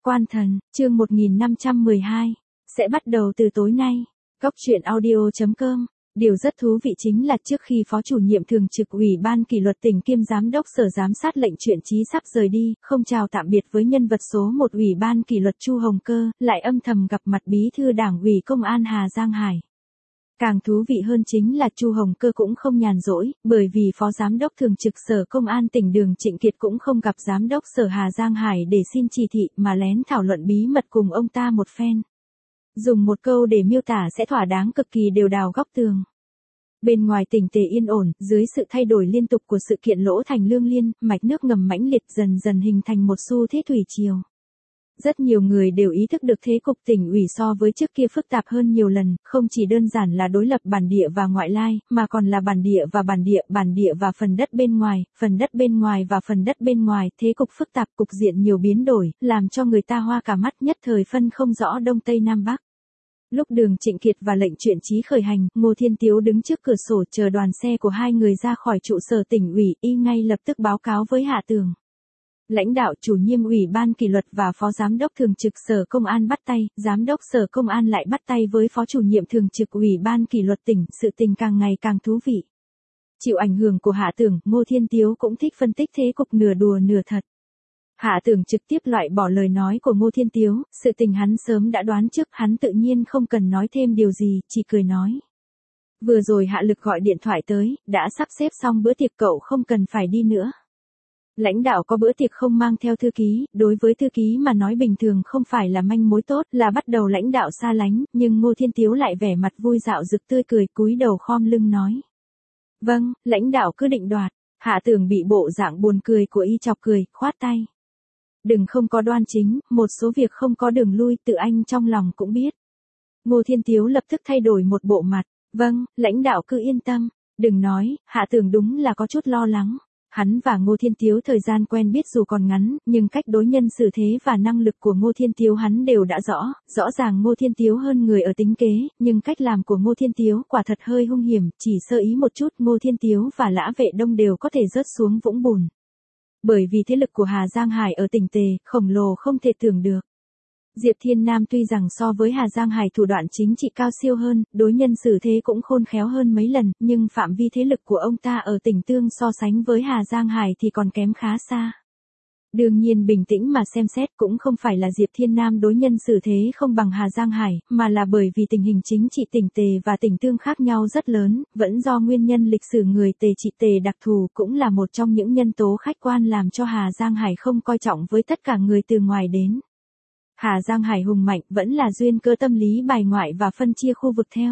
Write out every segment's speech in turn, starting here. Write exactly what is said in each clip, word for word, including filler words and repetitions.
Quan Thần, chương một nghìn năm trăm mười hai, sẽ bắt đầu từ tối nay. Cóc truyện audio chấm com. Điều rất thú vị chính là trước khi Phó chủ nhiệm thường trực Ủy ban kỷ luật tỉnh kiêm giám đốc Sở giám sát lệnh Truyện Chí sắp rời đi, không chào tạm biệt với nhân vật số một Ủy ban kỷ luật Chu Hồng Cơ, lại âm thầm gặp mặt Bí thư Đảng ủy Công an Hà Giang Hải. Càng thú vị hơn chính là Chu Hồng Cơ cũng không nhàn rỗi, bởi vì Phó Giám đốc Thường trực Sở Công an tỉnh Đường Trịnh Kiệt cũng không gặp Giám đốc Sở Hà Giang Hải để xin chỉ thị mà lén thảo luận bí mật cùng ông ta một phen. Dùng một câu để miêu tả sẽ thỏa đáng cực kỳ đều đào góc tường. Bên ngoài tỉnh tề yên ổn, dưới sự thay đổi liên tục của sự kiện Lỗ Thành Lương Liên, mạch nước ngầm mãnh liệt dần dần hình thành một xu thế thủy triều. Rất nhiều người đều ý thức được thế cục tỉnh ủy so với trước kia phức tạp hơn nhiều lần, không chỉ đơn giản là đối lập bản địa và ngoại lai, mà còn là bản địa và bản địa, bản địa và phần đất bên ngoài, phần đất bên ngoài và phần đất bên ngoài, thế cục phức tạp, cục diện nhiều biến đổi, làm cho người ta hoa cả mắt, nhất thời phân không rõ đông tây nam bắc. Lúc Đường Trịnh Kiệt và lệnh Truyện Chí khởi hành, Ngô Thiên Tiếu đứng trước cửa sổ chờ đoàn xe của hai người ra khỏi trụ sở tỉnh ủy, y ngay lập tức báo cáo với Hạ Tường. Lãnh đạo chủ nhiệm Ủy ban kỷ luật và Phó Giám đốc Thường trực Sở Công an bắt tay, Giám đốc Sở Công an lại bắt tay với Phó chủ nhiệm Thường trực Ủy ban kỷ luật tỉnh, sự tình càng ngày càng thú vị. Chịu ảnh hưởng của Hạ Tường, Ngô Thiên Tiếu cũng thích phân tích thế cục nửa đùa nửa thật. Hạ Tường trực tiếp loại bỏ lời nói của Ngô Thiên Tiếu, sự tình hắn sớm đã đoán trước, hắn tự nhiên không cần nói thêm điều gì, chỉ cười nói. Vừa rồi Hạ Lực gọi điện thoại tới, đã sắp xếp xong bữa tiệc, cậu không cần phải đi nữa. Lãnh đạo có bữa tiệc không mang theo thư ký, đối với thư ký mà nói bình thường không phải là manh mối tốt, là bắt đầu lãnh đạo xa lánh, nhưng Ngô Thiên Tiếu lại vẻ mặt vui dạo rực tươi cười, cúi đầu khom lưng nói. Vâng, lãnh đạo cứ định đoạt. Hạ Tường bị bộ dạng buồn cười của y chọc cười, khoát tay. Đừng không có đoan chính, một số việc không có đường lui, tự anh trong lòng cũng biết. Ngô Thiên Tiếu lập tức thay đổi một bộ mặt. Vâng, lãnh đạo cứ yên tâm. Đừng nói, Hạ Tường đúng là có chút lo lắng. Hắn và Ngô Thiên Tiếu thời gian quen biết dù còn ngắn, nhưng cách đối nhân xử thế và năng lực của Ngô Thiên Tiếu hắn đều đã rõ, rõ ràng Ngô Thiên Tiếu hơn người ở tính kế, nhưng cách làm của Ngô Thiên Tiếu quả thật hơi hung hiểm, chỉ sơ ý một chút Ngô Thiên Tiếu và Lã Vệ Đông đều có thể rớt xuống vũng bùn. Bởi vì thế lực của Hà Giang Hải ở tỉnh Tề, khổng lồ không thể tưởng được. Diệp Thiên Nam tuy rằng so với Hà Giang Hải thủ đoạn chính trị cao siêu hơn, đối nhân xử thế cũng khôn khéo hơn mấy lần, nhưng phạm vi thế lực của ông ta ở tỉnh Tương so sánh với Hà Giang Hải thì còn kém khá xa. Đương nhiên bình tĩnh mà xem xét cũng không phải là Diệp Thiên Nam đối nhân xử thế không bằng Hà Giang Hải, mà là bởi vì tình hình chính trị tỉnh Tề và tỉnh Tương khác nhau rất lớn, vẫn do nguyên nhân lịch sử người Tề trị Tề đặc thù cũng là một trong những nhân tố khách quan làm cho Hà Giang Hải không coi trọng với tất cả người từ ngoài đến. Hà Giang Hải hùng mạnh vẫn là duyên cơ tâm lý bài ngoại và phân chia khu vực theo.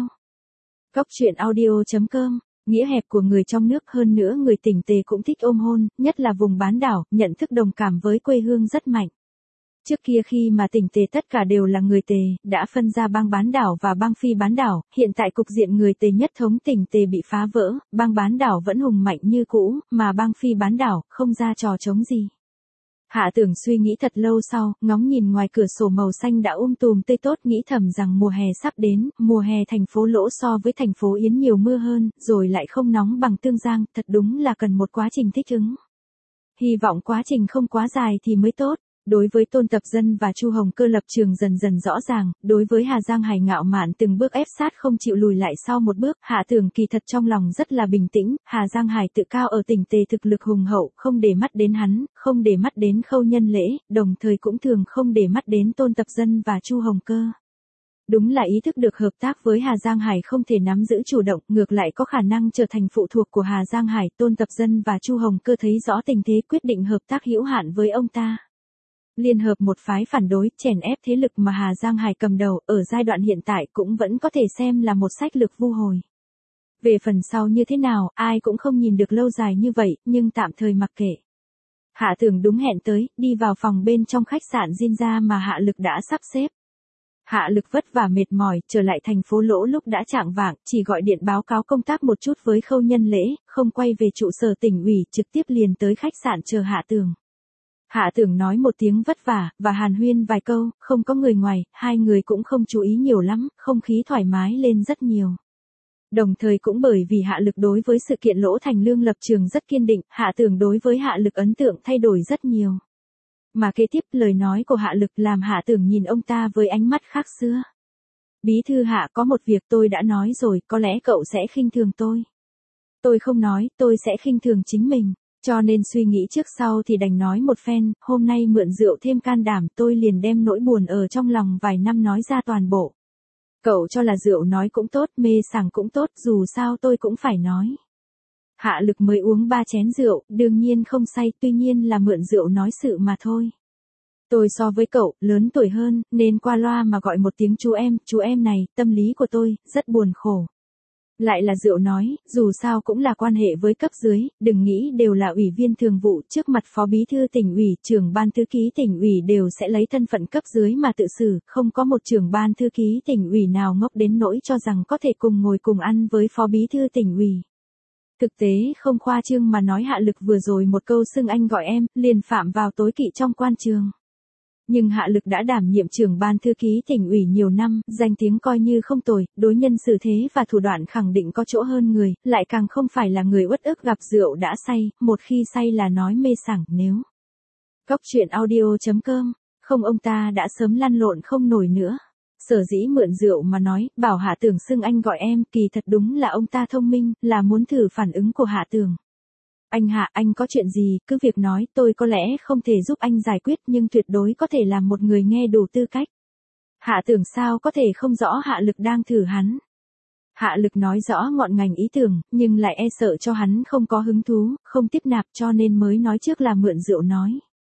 Cóc truyện audio chấm com, nghĩa hẹp của người trong nước, hơn nữa người tỉnh Tề cũng thích ôm hôn, nhất là vùng bán đảo, nhận thức đồng cảm với quê hương rất mạnh. Trước kia khi mà tỉnh Tề tất cả đều là người Tề, đã phân ra bang bán đảo và bang phi bán đảo, hiện tại cục diện người Tề nhất thống tỉnh Tề bị phá vỡ, bang bán đảo vẫn hùng mạnh như cũ, mà bang phi bán đảo không ra trò trống gì. Hạ Tường suy nghĩ thật lâu sau, ngóng nhìn ngoài cửa sổ màu xanh đã um tùm tươi tốt, nghĩ thầm rằng mùa hè sắp đến, mùa hè thành phố Lỗ so với thành phố Yến nhiều mưa hơn, rồi lại không nóng bằng Tương Giang, thật đúng là cần một quá trình thích ứng. Hy vọng quá trình không quá dài thì mới tốt. Đối với Tôn Tập Dân và Chu Hồng Cơ lập trường dần dần rõ ràng, đối với Hà Giang Hải ngạo mạn từng bước ép sát không chịu lùi lại sau một bước, Hạ Tường kỳ thật trong lòng rất là bình tĩnh, Hà Giang Hải tự cao ở tỉnh Tề thực lực hùng hậu, không để mắt đến hắn, không để mắt đến Khâu Nhân Lễ, đồng thời cũng thường không để mắt đến Tôn Tập Dân và Chu Hồng Cơ. Đúng là ý thức được hợp tác với Hà Giang Hải không thể nắm giữ chủ động, ngược lại có khả năng trở thành phụ thuộc của Hà Giang Hải, Tôn Tập Dân và Chu Hồng Cơ thấy rõ tình thế quyết định hợp tác hữu hạn với ông ta. Liên hợp một phái phản đối, chèn ép thế lực mà Hà Giang Hải cầm đầu, ở giai đoạn hiện tại cũng vẫn có thể xem là một sách lược vu hồi. Về phần sau như thế nào, ai cũng không nhìn được lâu dài như vậy, nhưng tạm thời mặc kệ. Hạ Tường đúng hẹn tới, đi vào phòng bên trong khách sạn Jinja mà Hạ Lực đã sắp xếp. Hạ Lực vất vả mệt mỏi, trở lại thành phố Lỗ lúc đã chạng vạng, chỉ gọi điện báo cáo công tác một chút với Khâu Nhân Lễ, không quay về trụ sở tỉnh ủy, trực tiếp liền tới khách sạn chờ Hạ Tường. Hạ Tường nói một tiếng vất vả, và hàn huyên vài câu, không có người ngoài, hai người cũng không chú ý nhiều lắm, không khí thoải mái lên rất nhiều. Đồng thời cũng bởi vì Hạ Lực đối với sự kiện Lỗ Thành Lương lập trường rất kiên định, Hạ Tường đối với Hạ Lực ấn tượng thay đổi rất nhiều. Mà kế tiếp lời nói của Hạ Lực làm Hạ Tưởng nhìn ông ta với ánh mắt khác xưa. Bí thư Hạ, có một việc tôi đã nói rồi, có lẽ cậu sẽ khinh thường tôi. Tôi không nói, tôi sẽ khinh thường chính mình. Cho nên suy nghĩ trước sau thì đành nói một phen, hôm nay mượn rượu thêm can đảm, tôi liền đem nỗi buồn ở trong lòng vài năm nói ra toàn bộ. Cậu cho là rượu nói cũng tốt, mê sảng cũng tốt, dù sao tôi cũng phải nói. Hạ Lực mới uống ba chén rượu, đương nhiên không say, tuy nhiên là mượn rượu nói sự mà thôi. Tôi so với cậu, lớn tuổi hơn, nên qua loa mà gọi một tiếng chú em, chú em này, tâm lý của tôi, rất buồn khổ. Lại là rượu nói, dù sao cũng là quan hệ với cấp dưới, đừng nghĩ đều là ủy viên thường vụ, trước mặt phó bí thư tỉnh ủy, trưởng ban thư ký tỉnh ủy đều sẽ lấy thân phận cấp dưới mà tự xử, không có một trưởng ban thư ký tỉnh ủy nào ngốc đến nỗi cho rằng có thể cùng ngồi cùng ăn với phó bí thư tỉnh ủy. Thực tế không khoa trương mà nói, Hạ Lực vừa rồi một câu xưng anh gọi em, liền phạm vào tối kỵ trong quan trường. Nhưng Hạ Lực đã đảm nhiệm trưởng ban thư ký tỉnh ủy nhiều năm, danh tiếng coi như không tồi, đối nhân xử thế và thủ đoạn khẳng định có chỗ hơn người, lại càng không phải là người uất ức gặp rượu đã say, một khi say là nói mê sảng. Nếu Cóc truyện audio chấm com, không ông ta đã sớm lăn lộn không nổi nữa. Sở dĩ mượn rượu mà nói, bảo Hạ Tưởng xưng anh gọi em, kỳ thật đúng là ông ta thông minh, là muốn thử phản ứng của Hạ Tưởng. Anh Hạ, anh có chuyện gì, cứ việc nói, tôi có lẽ không thể giúp anh giải quyết nhưng tuyệt đối có thể làm một người nghe đủ tư cách. Hạ Tưởng sao có thể không rõ Hạ Lực đang thử hắn. Hạ Lực nói rõ ngọn ngành ý tưởng, nhưng lại e sợ cho hắn không có hứng thú, không tiếp nạp cho nên mới nói trước là mượn rượu nói.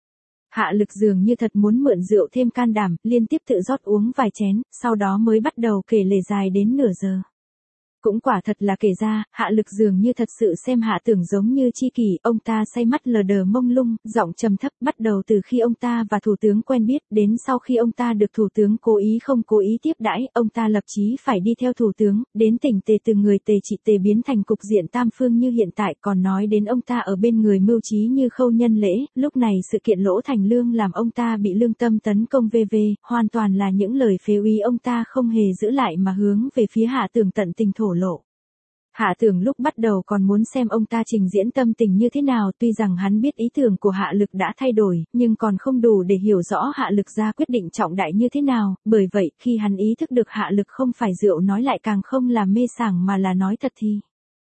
Hạ Lực dường như thật muốn mượn rượu thêm can đảm, liên tiếp tự rót uống vài chén, sau đó mới bắt đầu kể lể dài đến nửa giờ. Cũng quả thật là kể ra, Hạ Lực dường như thật sự xem Hạ Tưởng giống như tri kỷ, ông ta say mắt lờ đờ mông lung, giọng trầm thấp, bắt đầu từ khi ông ta và thủ tướng quen biết, đến sau khi ông ta được thủ tướng cố ý không cố ý tiếp đãi, ông ta lập chí phải đi theo thủ tướng, đến tỉnh Tề từ người Tề trị Tề biến thành cục diện tam phương như hiện tại, còn nói đến ông ta ở bên người mưu trí như Khâu Nhân Lễ, lúc này sự kiện Lỗ Thành Lương làm ông ta bị lương tâm tấn công vê vê, hoàn toàn là những lời phế uy ông ta không hề giữ lại mà hướng về phía Hạ Tưởng tận tình thổ lộ. Hạ Tưởng lúc bắt đầu còn muốn xem ông ta trình diễn tâm tình như thế nào, tuy rằng hắn biết ý tưởng của Hạ Lực đã thay đổi, nhưng còn không đủ để hiểu rõ Hạ Lực ra quyết định trọng đại như thế nào, bởi vậy khi hắn ý thức được Hạ Lực không phải rượu nói lại càng không là mê sảng mà là nói thật thì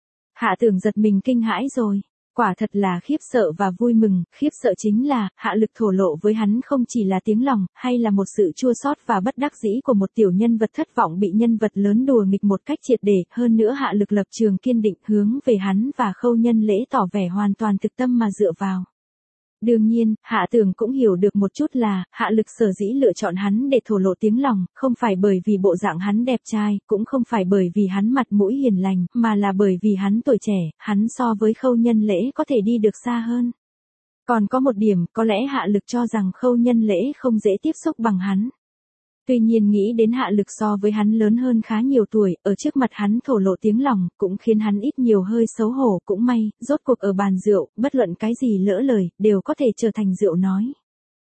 Hạ Tưởng giật mình kinh hãi rồi. Quả thật là khiếp sợ và vui mừng, khiếp sợ chính là, Hạ Lực thổ lộ với hắn không chỉ là tiếng lòng, hay là một sự chua xót và bất đắc dĩ của một tiểu nhân vật thất vọng bị nhân vật lớn đùa nghịch một cách triệt để, hơn nữa Hạ Lực lập trường kiên định hướng về hắn và Khâu Nhân Lễ tỏ vẻ hoàn toàn thực tâm mà dựa vào. Đương nhiên, Hạ Tưởng cũng hiểu được một chút là, Hạ Lực sở dĩ lựa chọn hắn để thổ lộ tiếng lòng, không phải bởi vì bộ dạng hắn đẹp trai, cũng không phải bởi vì hắn mặt mũi hiền lành, mà là bởi vì hắn tuổi trẻ, hắn so với Khâu Nhân Lễ có thể đi được xa hơn. Còn có một điểm, có lẽ Hạ Lực cho rằng Khâu Nhân Lễ không dễ tiếp xúc bằng hắn. Tuy nhiên nghĩ đến Hạ Lực so với hắn lớn hơn khá nhiều tuổi, ở trước mặt hắn thổ lộ tiếng lòng, cũng khiến hắn ít nhiều hơi xấu hổ, cũng may, rốt cuộc ở bàn rượu, bất luận cái gì lỡ lời, đều có thể trở thành rượu nói.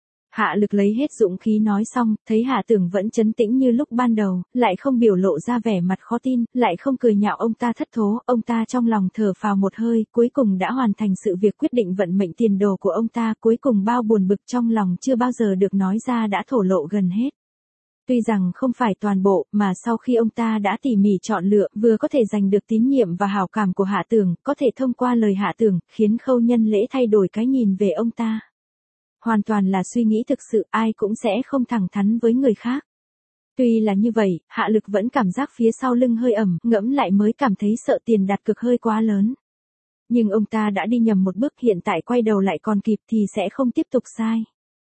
Hạ Lực lấy hết dũng khí nói xong, thấy Hạ Tưởng vẫn trấn tĩnh như lúc ban đầu, lại không biểu lộ ra vẻ mặt khó tin, lại không cười nhạo ông ta thất thố, ông ta trong lòng thở phào một hơi, cuối cùng đã hoàn thành sự việc quyết định vận mệnh tiền đồ của ông ta, cuối cùng bao buồn bực trong lòng chưa bao giờ được nói ra đã thổ lộ gần hết. Tuy rằng không phải toàn bộ, mà sau khi ông ta đã tỉ mỉ chọn lựa, vừa có thể giành được tín nhiệm và hảo cảm của Hạ Tưởng, có thể thông qua lời Hạ Tưởng, khiến Khâu Nhân Lễ thay đổi cái nhìn về ông ta. Hoàn toàn là suy nghĩ thực sự, ai cũng sẽ không thẳng thắn với người khác. Tuy là như vậy, Hạ Lực vẫn cảm giác phía sau lưng hơi ẩm, ngẫm lại mới cảm thấy sợ tiền đặt cược hơi quá lớn. Nhưng ông ta đã đi nhầm một bước, hiện tại quay đầu lại còn kịp thì sẽ không tiếp tục sai.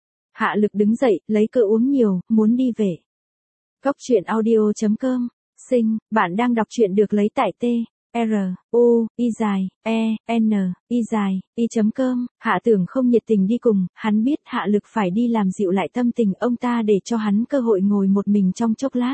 Hạ Lực đứng dậy, lấy cớ uống nhiều, muốn đi về. Cóc truyện audio chấm com, sinh, bạn đang đọc truyện được lấy tại T, R, U, Y dài, E, N, Y dài, Y.com, Hạ Tưởng không nhiệt tình đi cùng, hắn biết Hạ Lực phải đi làm dịu lại tâm tình ông ta để cho hắn cơ hội ngồi một mình trong chốc lát.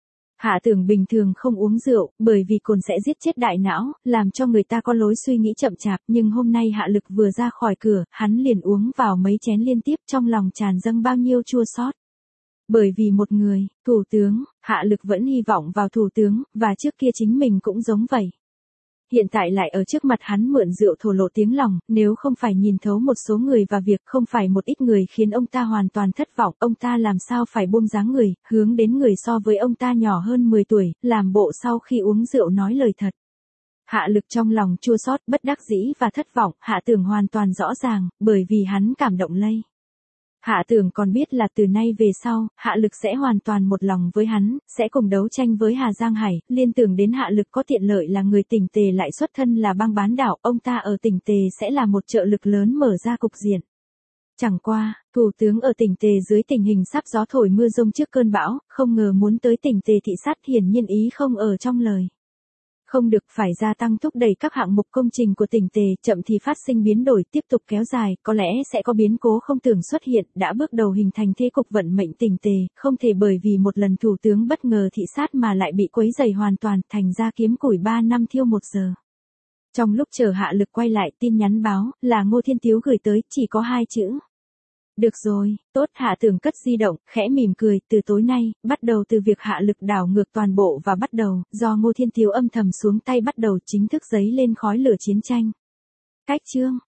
Hạ Tưởng bình thường không uống rượu, bởi vì cồn sẽ giết chết đại não, làm cho người ta có lối suy nghĩ chậm chạp, nhưng hôm nay Hạ Lực vừa ra khỏi cửa, hắn liền uống vào mấy chén liên tiếp, trong lòng tràn dâng bao nhiêu chua xót. Bởi vì một người, thủ tướng, Hạ Lực vẫn hy vọng vào thủ tướng, và trước kia chính mình cũng giống vậy. Hiện tại lại ở trước mặt hắn mượn rượu thổ lộ tiếng lòng, nếu không phải nhìn thấu một số người và việc, không phải một ít người khiến ông ta hoàn toàn thất vọng, ông ta làm sao phải buông dáng người, hướng đến người so với ông ta nhỏ hơn mười tuổi, làm bộ sau khi uống rượu nói lời thật. Hạ Lực trong lòng chua xót, bất đắc dĩ và thất vọng, Hạ Tưởng hoàn toàn rõ ràng, bởi vì hắn cảm động lây. Hạ Tưởng còn biết là từ nay về sau, Hạ Lực sẽ hoàn toàn một lòng với hắn, sẽ cùng đấu tranh với Hà Giang Hải, liên tưởng đến Hạ Lực có tiện lợi là người Tỉnh Tề lại xuất thân là bang bán đảo, ông ta ở Tỉnh Tề sẽ là một trợ lực lớn mở ra cục diện. Chẳng qua, thủ tướng ở Tỉnh Tề dưới tình hình sắp gió thổi mưa rông trước cơn bão, không ngờ muốn tới Tỉnh Tề thị sát, hiển nhiên ý không ở trong lời. Không được, phải gia tăng thúc đẩy các hạng mục công trình của Tỉnh Tề, chậm thì phát sinh biến đổi, tiếp tục kéo dài, có lẽ sẽ có biến cố không tưởng xuất hiện, đã bước đầu hình thành thế cục vận mệnh Tỉnh Tề, không thể bởi vì một lần thủ tướng bất ngờ thị sát mà lại bị quấy rầy hoàn toàn, thành ra kiếm củi ba năm thiêu một giờ. Trong lúc chờ Hạ Lực quay lại, tin nhắn báo là Ngô Thiên Tiếu gửi tới, chỉ có hai chữ. Được rồi, tốt. Hạ Tưởng cất di động, khẽ mỉm cười, từ tối nay, bắt đầu từ việc Hạ Lực đảo ngược toàn bộ và bắt đầu, do Ngô Thiên Tiếu âm thầm xuống tay bắt đầu chính thức dấy lên khói lửa chiến tranh. Cách chương